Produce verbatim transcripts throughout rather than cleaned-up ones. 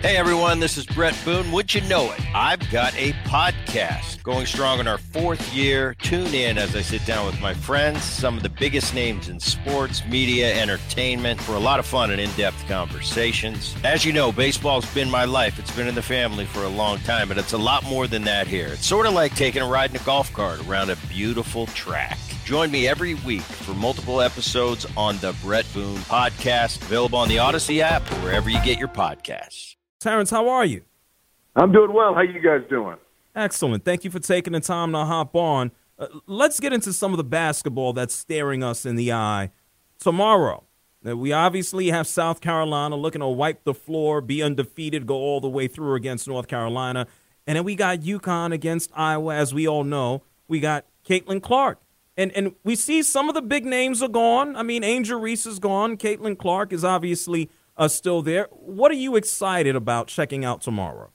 Hey everyone, this is Brett Boone. Would you know it? I've got a podcast going strong in our fourth year. Tune in as I sit down with my friends, some of the biggest names in sports, media, entertainment, for a lot of fun and in-depth conversations. As you know, baseball's been my life. It's been in the family for a long time, but it's a lot more than that here. It's sort of like taking a ride in a golf cart around a beautiful track. Join me every week for multiple episodes on the Brett Boone Podcast, available on the Odyssey app or wherever you get your podcasts. Terrence, how are you? I'm doing well. How you guys doing? Excellent. Thank you for taking the time to hop on. Uh, let's get into some of the basketball that's staring us in the eye tomorrow. Now, we obviously have South Carolina looking to wipe the floor, be undefeated, go all the way through against North Carolina. And then we got UConn against Iowa, as we all know. We got Caitlin Clark. And and we see some of the big names are gone. I mean, Angel Reese is gone. Caitlin Clark is obviously uh, still there. What are you excited about checking out tomorrow?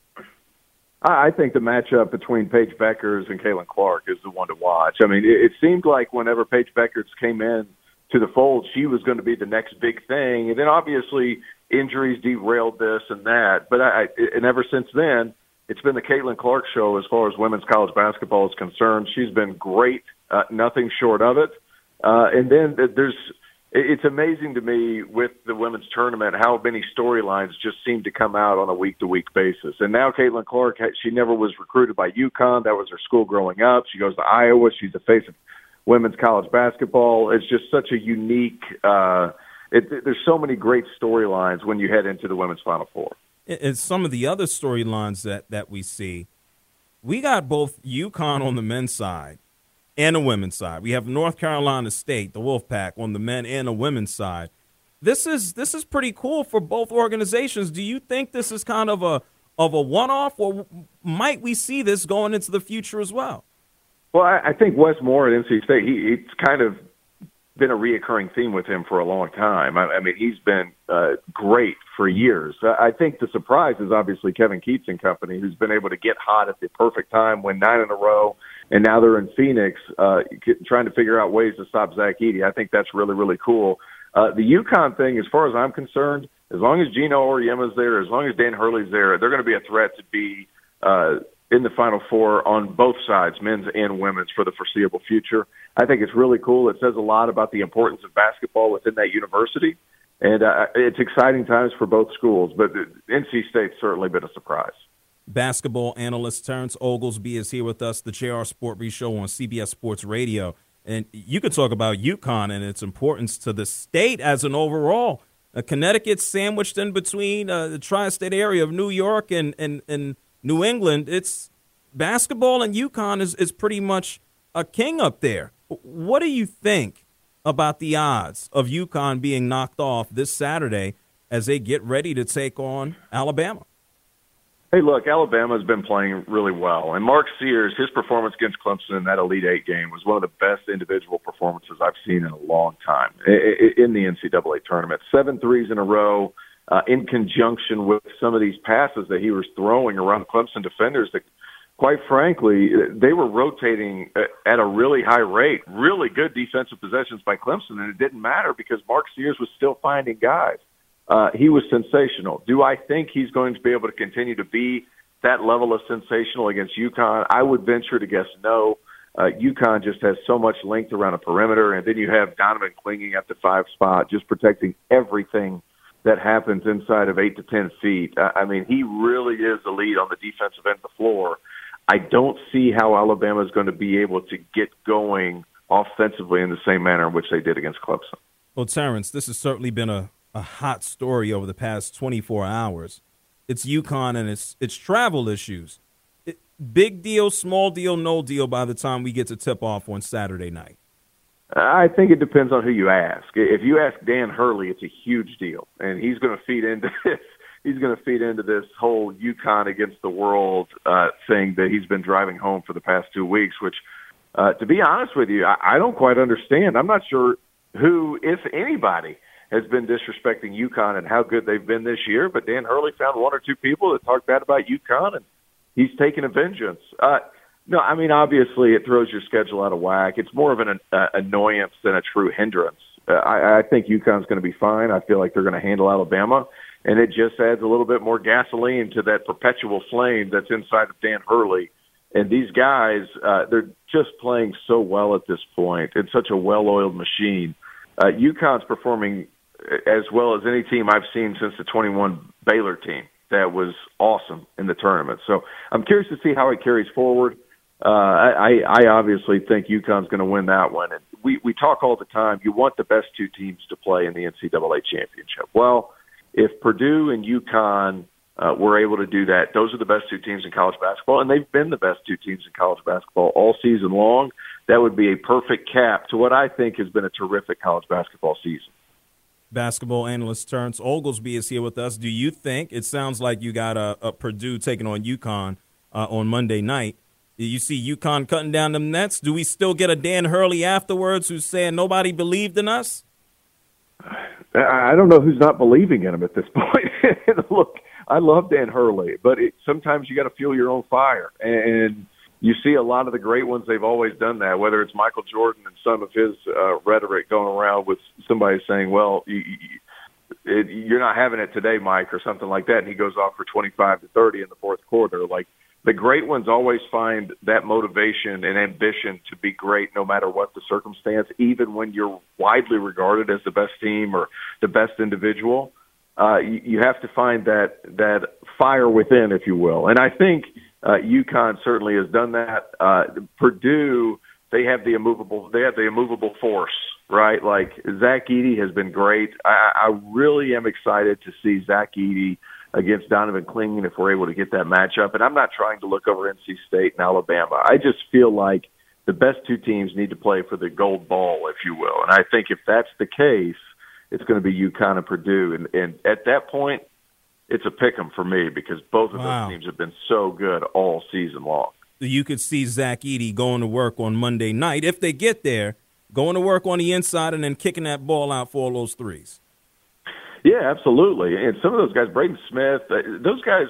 I think the matchup between Paige Beckers and Caitlin Clark is the one to watch. I mean, it, it seemed like whenever Paige Beckers came in to the fold, she was going to be the next big thing. And then obviously injuries derailed this and that. But I, and ever since then, it's been the Caitlin Clark show as far as women's college basketball is concerned. She's been great, uh, nothing short of it. Uh, and then there's it's amazing to me with the women's tournament how many storylines just seem to come out on a week-to-week basis. And now Caitlin Clark, she never was recruited by UConn. That was her school growing up. She goes to Iowa. She's the face of women's college basketball. It's just such a unique uh, it, – there's so many great storylines when you head into the women's Final Four. And some of the other storylines that, that we see, we got both UConn on the men's side and the women's side. We have North Carolina State, the Wolfpack, on the men and the women's side. This is this is pretty cool for both organizations. Do you think this is kind of a of a one-off, or might we see this going into the future as well? Well, I, I think Wes Moore at N C State, he, it's kind of been a reoccurring theme with him for a long time. I, I mean, he's been uh, great for years. I think the surprise is obviously Kevin Keatts and company, who's been able to get hot at the perfect time, win nine in a row, and now they're in Phoenix uh, trying to figure out ways to stop Zach Edey. I think that's really, really cool. Uh, the UConn thing, as far as I'm concerned, as long as Gino Auriemma's there, as long as Dan Hurley's there, they're going to be a threat to be uh, in the Final Four on both sides, men's and women's, for the foreseeable future. I think it's really cool. It says a lot about the importance of basketball within that university. And uh, it's exciting times for both schools, but N C State's certainly been a surprise. Basketball analyst Terrence Oglesby is here with us, the J R Sport Brief Show on C B S Sports Radio. And you could talk about UConn and its importance to the state as an overall. Uh, Connecticut sandwiched in between uh, the tri-state area of New York and, and, and New England. It's basketball, and UConn is, is pretty much a king up there. What do you think about the odds of UConn being knocked off this Saturday as they get ready to take on Alabama? Hey, look, Alabama's been playing really well. And Mark Sears, his performance against Clemson in that Elite Eight game was one of the best individual performances I've seen in a long time in the N C double A tournament. Seven threes in a row uh, in conjunction with some of these passes that he was throwing around Clemson defenders that, quite frankly, they were rotating at a really high rate. Really good defensive possessions by Clemson, and it didn't matter because Mark Sears was still finding guys. Uh, he was sensational. Do I think he's going to be able to continue to be that level of sensational against UConn? I would venture to guess no. Uh, UConn just has so much length around a perimeter, and then you have Donovan clinging at the five spot, just protecting everything that happens inside of eight to ten feet. I mean, he really is the lead on the defensive end of the floor. I don't see how Alabama is going to be able to get going offensively in the same manner in which they did against Clemson. Well, Terrence, this has certainly been a a hot story over the past twenty-four hours. It's UConn and its its travel issues. It, big deal, small deal, no deal by the time we get to tip-off on Saturday night. I think it depends on who you ask. If you ask Dan Hurley, it's a huge deal, and he's going to feed into this. He's going to feed into this whole UConn against the world uh, thing that he's been driving home for the past two weeks, which, uh, to be honest with you, I, I don't quite understand. I'm not sure who, if anybody, has been disrespecting UConn and how good they've been this year, but Dan Hurley found one or two people that talk bad about UConn, and he's taking a vengeance. Uh, no, I mean, obviously it throws your schedule out of whack. It's more of an uh, annoyance than a true hindrance. Uh, I, I think UConn's going to be fine. I feel like they're going to handle Alabama. and it just adds a little bit more gasoline to that perpetual flame that's inside of Dan Hurley. And these guys, uh, they're just playing so well at this point. It's such a well-oiled machine. Uh, UConn's performing as well as any team I've seen since the twenty-one Baylor team. That was awesome in the tournament. So I'm curious to see how it carries forward. Uh, I, I obviously think UConn's going to win that one. And we, we talk all the time, you want the best two teams to play in the N C double A championship. Well, if Purdue and UConn uh, were able to do that, those are the best two teams in college basketball, and they've been the best two teams in college basketball all season long. That would be a perfect cap to what I think has been a terrific college basketball season. Basketball analyst Terrence Oglesby is here with us. Do you think, it sounds like you got a, a Purdue taking on UConn uh, on Monday night. Do you see UConn cutting down them nets? Do we still get a Dan Hurley afterwards who's saying nobody believed in us? I don't know who's not believing in him at this point. Look, I love Dan Hurley, but it, sometimes you got to fuel your own fire. And you see a lot of the great ones, they've always done that, whether it's Michael Jordan and some of his uh, rhetoric going around with somebody saying, well, you, you, it, you're not having it today, Mike, or something like that, and he goes off for twenty-five to thirty in the fourth quarter. Like, the great ones always find that motivation and ambition to be great no matter what the circumstance, even when you're widely regarded as the best team or the best individual. Uh, you, you have to find that that fire within, if you will. And I think uh, UConn certainly has done that. Uh, Purdue, they have the immovable they have the immovable force, right? Like, Zach Edey has been great. I, I really am excited to see Zach Edey against Donovan Clingan if we're able to get that matchup. And I'm not trying to look over N C State and Alabama. I just feel like the best two teams need to play for the gold ball, if you will. And I think if that's the case, it's going to be UConn and Purdue. And, and at that point, it's a pick 'em for me because both of wow. those teams have been so good all season long. You could see Zach Edey going to work on Monday night, if they get there, going to work on the inside and then kicking that ball out for all those threes. Yeah, absolutely. And some of those guys, Braden Smith, those guys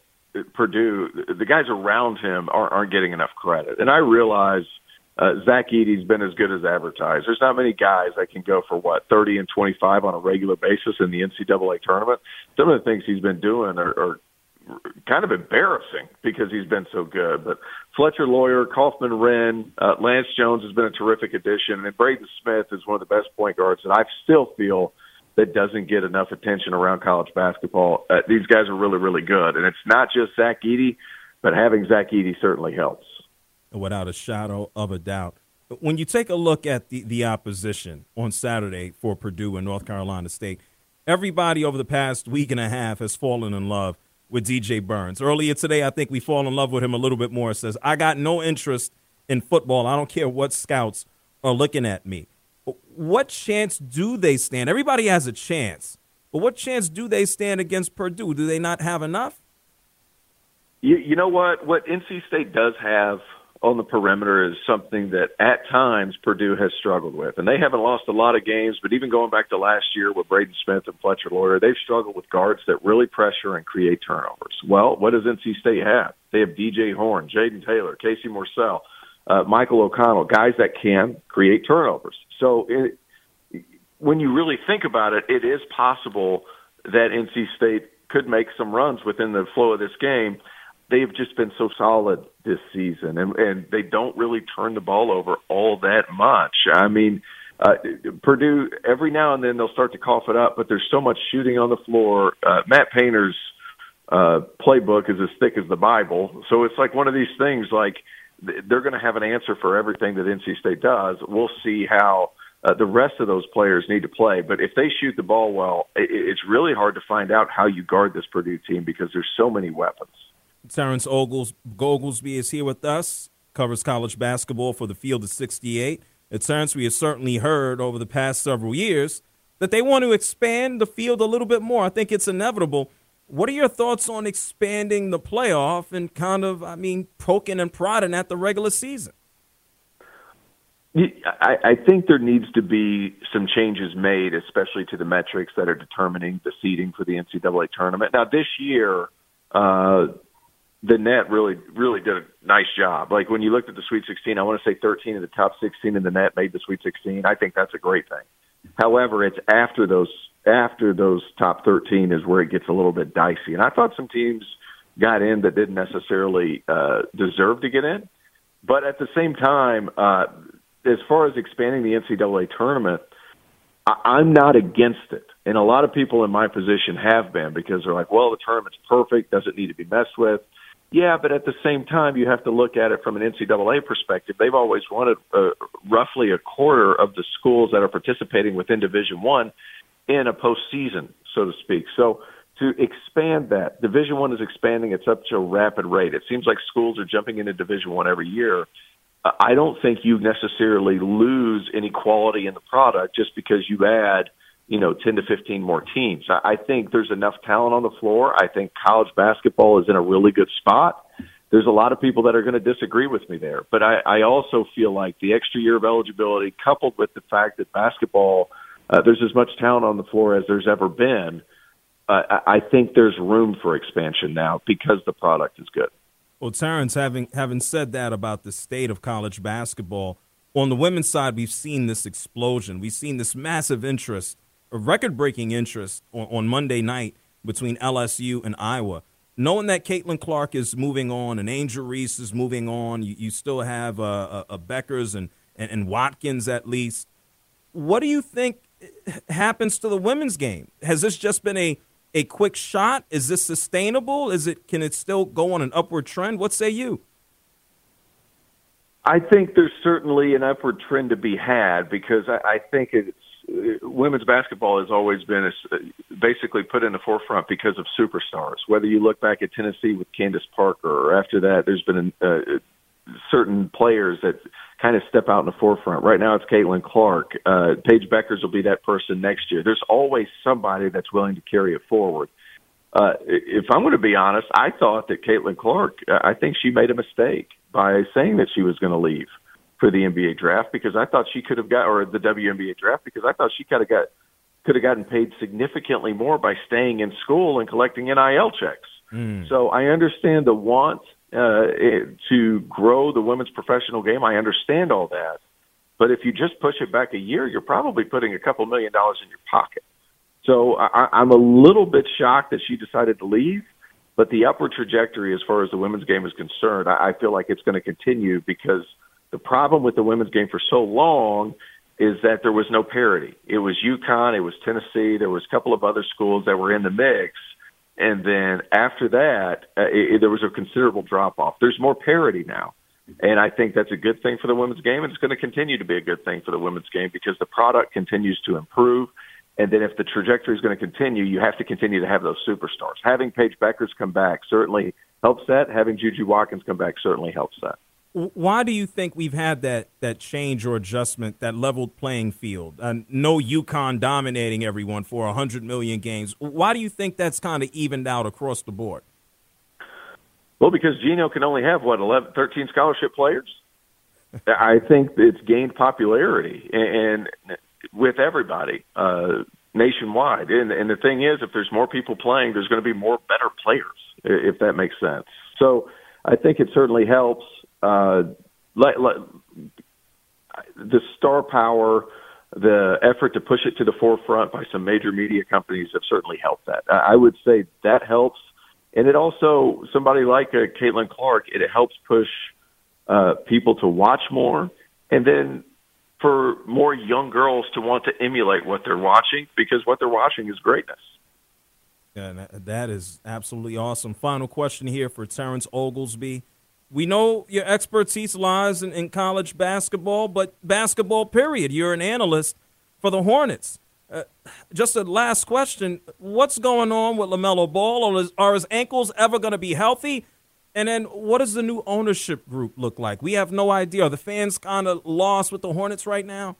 at Purdue, the guys around him aren't, aren't getting enough credit. And I realize uh, Zach Edey's been as good as advertised. There's not many guys that can go for, what, thirty and twenty-five on a regular basis in the N C double A tournament. Some of the things he's been doing are, are kind of embarrassing because he's been so good. But Fletcher Lawyer, Kaufman Wren, uh, Lance Jones has been a terrific addition. And Braden Smith is one of the best point guards that I still feel that doesn't get enough attention around college basketball. Uh, these guys are really, really good. And it's not just Zach Edey, but having Zach Edey certainly helps. Without a shadow of a doubt. When you take a look at the, the opposition on Saturday for Purdue and North Carolina State, everybody over the past week and a half has fallen in love with D J Burns. Earlier today, I think we fall in love with him a little bit more. It says, I got no interest in football. I don't care what scouts are looking at me. What chance do they stand? Everybody has a chance, but what chance do they stand against Purdue? Do they not have enough? You, you know what? What N C State does have on the perimeter is something that at times Purdue has struggled with. And they haven't lost a lot of games, but even going back to last year with Braden Smith and Fletcher Lawyer, they've struggled with guards that really pressure and create turnovers. Well, what does N C State have? They have D J Horn, Jaden Taylor, Casey Morsell, uh, Michael O'Connell, guys that can create turnovers. So it, when you really think about it, it is possible that N C State could make some runs within the flow of this game. They've just been so solid this season, and, and they don't really turn the ball over all that much. I mean, uh, Purdue, every now and then they'll start to cough it up, but there's so much shooting on the floor. Uh, Matt Painter's uh, playbook is as thick as the Bible, so it's like one of these things, like they're going to have an answer for everything that N C State does. We'll see how uh, the rest of those players need to play. But if they shoot the ball well, it, it's really hard to find out how you guard this Purdue team because there's so many weapons. Terrence Ogles, Oglesby is here with us, covers college basketball for the Field of sixty-eight. And Terrence, we have certainly heard over the past several years that they want to expand the field a little bit more. I think it's inevitable. What are your thoughts on expanding the playoff and kind of, I mean, poking and prodding at the regular season? I, I think there needs to be some changes made, especially to the metrics that are determining the seeding for the N C double A tournament. Now, this year, uh, the net really, really did a nice job. Like when you looked at the Sweet sixteen, I want to say thirteen of the top sixteen in the net made the Sweet sixteen. I think that's a great thing. However, it's after those after those top thirteen is where it gets a little bit dicey. And I thought some teams got in that didn't necessarily uh, deserve to get in. But at the same time, uh, as far as expanding the N C double A tournament, I- I'm not against it. And a lot of people in my position have been, because they're like, well, the tournament's perfect, doesn't need to be messed with. Yeah, but at the same time, you have to look at it from an N C double A perspective. They've always wanted uh, roughly a quarter of the schools that are participating within Division One in a postseason, so to speak. So to expand that, Division One is expanding at such a rapid rate. It seems like schools are jumping into Division One every year. Uh, I don't think you necessarily lose any quality in the product just because you add, you know, ten to fifteen more teams. I, I think there's enough talent on the floor. I think college basketball is in a really good spot. There's a lot of people that are going to disagree with me there. But I, I also feel like the extra year of eligibility, coupled with the fact that basketball, uh, there's as much talent on the floor as there's ever been, uh, I, I think there's room for expansion now because the product is good. Well, Terrence, having having said that about the state of college basketball, on the women's side, we've seen this explosion. We've seen this massive interest, a record-breaking interest on, on Monday night between L S U and Iowa. Knowing that Caitlin Clark is moving on and Angel Reese is moving on, you, you still have uh, a, a Beckers and, and, and Watkins at least. What do you think happens to the women's game? Has this just been a A quick shot? Is this sustainable? Is it? Can it still go on an upward trend? What say you? I think there's certainly an upward trend to be had, because I, I think it's uh, women's basketball has always been a, basically put in the forefront because of superstars. Whether you look back at Tennessee with Candace Parker, or after that, there's been uh, certain players that kind of step out in the forefront. Right now, it's Caitlin Clark. Uh, Paige Beckers will be that person next year. There's always somebody that's willing to carry it forward. Uh, if I'm going to be honest, I thought that Caitlin Clark, I think she made a mistake by saying that she was going to leave for the N B A draft, because I thought she could have got, or the W N B A draft, because I thought she could have got, could have gotten paid significantly more by staying in school and collecting N I L checks. Mm. So I understand the want uh, to grow the women's professional game. I understand all that. But if you just push it back a year, you're probably putting a couple million dollars in your pocket. So I, I'm a little bit shocked that she decided to leave, but the upward trajectory as far as the women's game is concerned, I, I feel like it's going to continue, because the problem with the women's game for so long is that there was no parity. It was UConn, it was Tennessee, there was a couple of other schools that were in the mix, and then after that, uh, it, there was a considerable drop-off. There's more parity now, and I think that's a good thing for the women's game, and it's going to continue to be a good thing for the women's game, because the product continues to improve. And then if the trajectory is going to continue, you have to continue to have those superstars. Having Paige Beckers come back certainly helps that. Having Juju Watkins come back certainly helps that. Why do you think we've had that that change or adjustment, that leveled playing field? Uh, no UConn dominating everyone for one hundred million games. Why do you think that's kind of evened out across the board? Well, because Geno can only have, what, eleven, thirteen scholarship players? I think it's gained popularity. And with everybody uh, nationwide. And, and the thing is, if there's more people playing, there's going to be more better players, if that makes sense. So I think it certainly helps. Uh, let, let, the star power, the effort to push it to the forefront by some major media companies have certainly helped that. I would say that helps. And it also, somebody like uh, Caitlin Clark, it helps push uh, people to watch more. And then for more young girls to want to emulate what they're watching, because what they're watching is greatness. Yeah, that is absolutely awesome. Final question here for Terrence Oglesby. We know your expertise lies in, in college basketball, but basketball, period. You're an analyst for the Hornets. Uh, just a last question. What's going on with LaMelo Ball? Or is, are his ankles ever going to be healthy? And then what does the new ownership group look like? We have no idea. Are the fans kind of lost with the Hornets right now?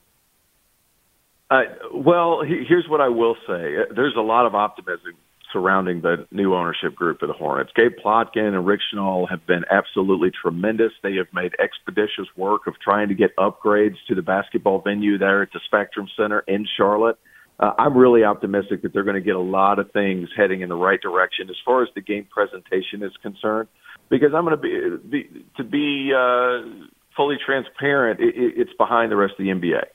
Uh, well, he, here's what I will say. There's a lot of optimism surrounding the new ownership group of the Hornets. Gabe Plotkin and Rick Schnall have been absolutely tremendous. They have made expeditious work of trying to get upgrades to the basketball venue there at the Spectrum Center in Charlotte. Uh, I'm really optimistic that they're going to get a lot of things heading in the right direction as far as the game presentation is concerned. Because I'm going to be, be to be uh, fully transparent, it, it's behind the rest of the N B A.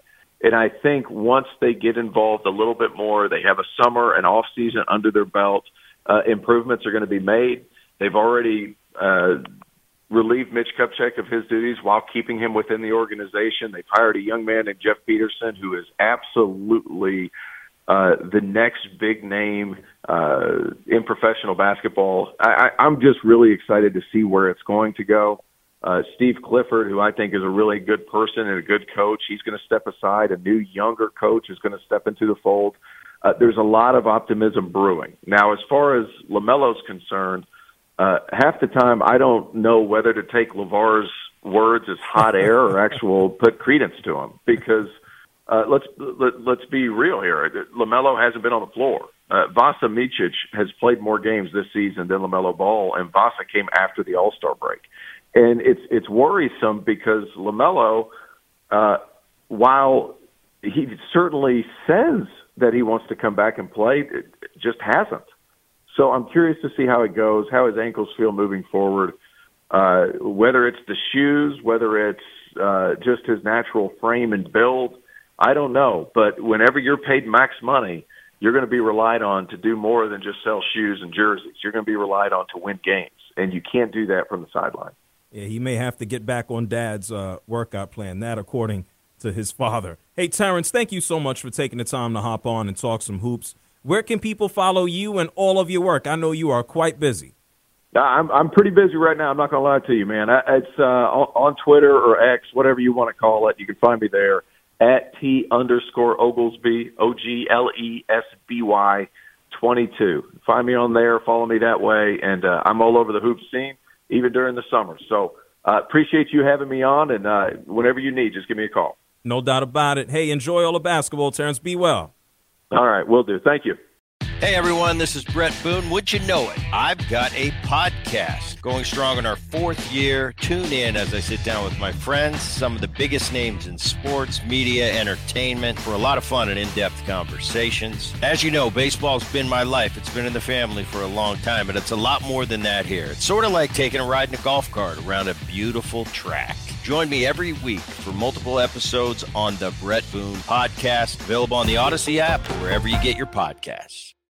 And I think once they get involved a little bit more, they have a summer and off season under their belt, uh, improvements are going to be made. They've already uh, relieved Mitch Kupchak of his duties while keeping him within the organization. They've hired a young man named Jeff Peterson, who is absolutely uh, the next big name uh, in professional basketball. I, I, I'm just really excited to see where it's going to go. Uh, Steve Clifford, who I think is a really good person and a good coach, he's going to step aside. A new, younger coach is going to step into the fold. Uh, there's a lot of optimism brewing. Now, as far as LaMelo's concerned, uh, half the time I don't know whether to take LeVar's words as hot air or actual put credence to them, because uh, let's let, let's be real here. LaMelo hasn't been on the floor. Uh, Vasa Micic has played more games this season than LaMelo Ball, and Vasa came after the All-Star break. And it's it's worrisome because LaMelo, uh, while he certainly says that he wants to come back and play, it just hasn't. So I'm curious to see how it goes, how his ankles feel moving forward, uh, whether it's the shoes, whether it's uh, just his natural frame and build. I don't know. But whenever you're paid max money, you're going to be relied on to do more than just sell shoes and jerseys. You're going to be relied on to win games, and you can't do that from the sideline. Yeah, he may have to get back on Dad's uh, workout plan, that according to his father. Hey, Terrence, thank you so much for taking the time to hop on and talk some hoops. Where can people follow you and all of your work? I know you are quite busy. I'm I'm pretty busy right now. I'm not going to lie to you, man. I, it's uh, on, on Twitter or X, whatever you want to call it. You can find me there at T underscore Oglesby, O G L E S B Y twenty-two. Find me on there. Follow me that way. And uh, I'm all over the hoop scene, even during the summer. So uh, appreciate you having me on, and uh, whenever you need, just give me a call. No doubt about it. Hey, enjoy all the basketball, Terrence. Be well. All right, will do. Thank you. Hey, everyone, this is Brett Boone. Would you know it? I've got a podcast going strong in our fourth year. Tune in as I sit down with my friends, some of the biggest names in sports, media, entertainment, for a lot of fun and in-depth conversations. As you know, baseball's been my life. It's been in the family for a long time, but it's a lot more than that here. It's sort of like taking a ride in a golf cart around a beautiful track. Join me every week for multiple episodes on the Brett Boone Podcast, available on the Odyssey app or wherever you get your podcasts.